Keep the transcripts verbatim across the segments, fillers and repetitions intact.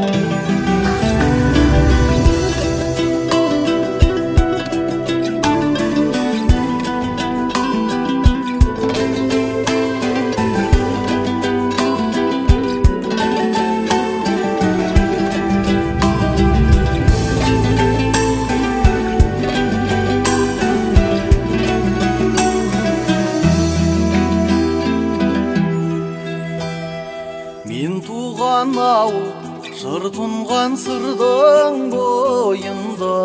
Мен туған ауыл жыр тұнған сырдың бойында,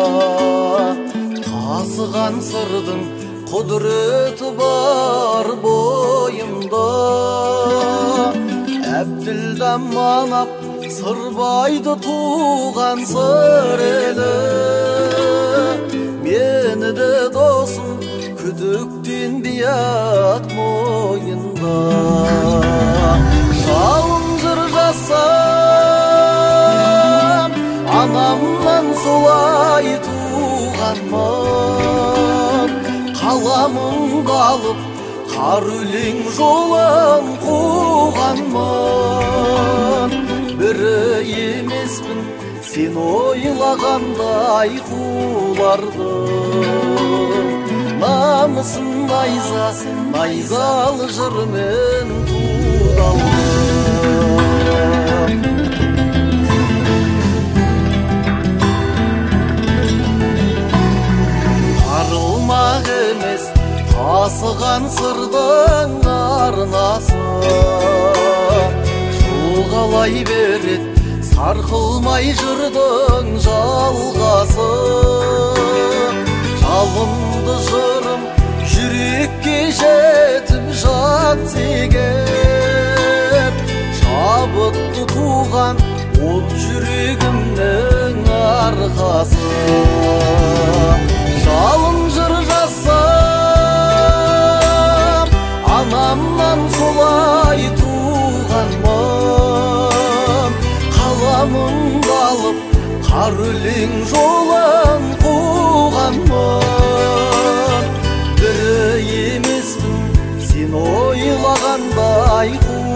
тасыған сырдың құдіреті бар бойымда. Әбділда манап сырбайды туған сыр елі, мені де досым күдіктен бият мойында. Жалын жыр жасам, анамнан солай туғанмын. Қаламымды алып, қар өлең жолын қуғанмын. Бірі емеспін сен ойлағандай қуларды. Намысын найзасын, найзалы жырмен арылмақ емес тасыған сырдың арнасы, жоғалай берет сарқылмай жырдың жалғасы. Жалынды жырым жүрекке жетіп жат сегер, шабытты туған от жүрегімнің арқасы. Жалын жыр жасам, анамнан солай туғанмын. Қаламымды алып, қар өлең жолын қуғанмын. Бірі емеспін сен ойлағандай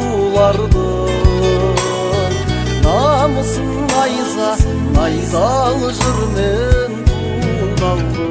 қулардың. Намысын найза, найзалы жырмен туғалдым.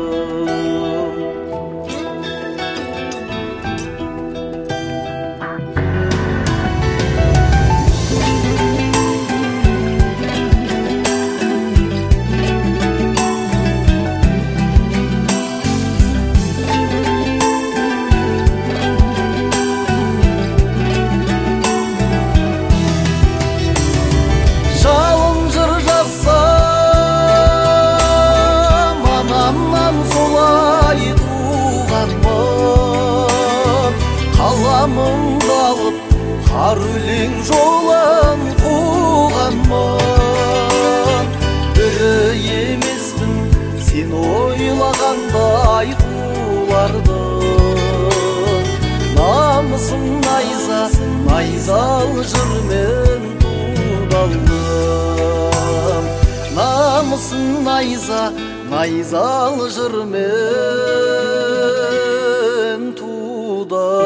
Қаламымды алып, қар өлең жолын қуғанмын. Бірі емеспін сен ойлағандай қулардың. Намысын найза, найзалы жырмен туғалдым. Намысын найза, найзалы жырмен туғалдым.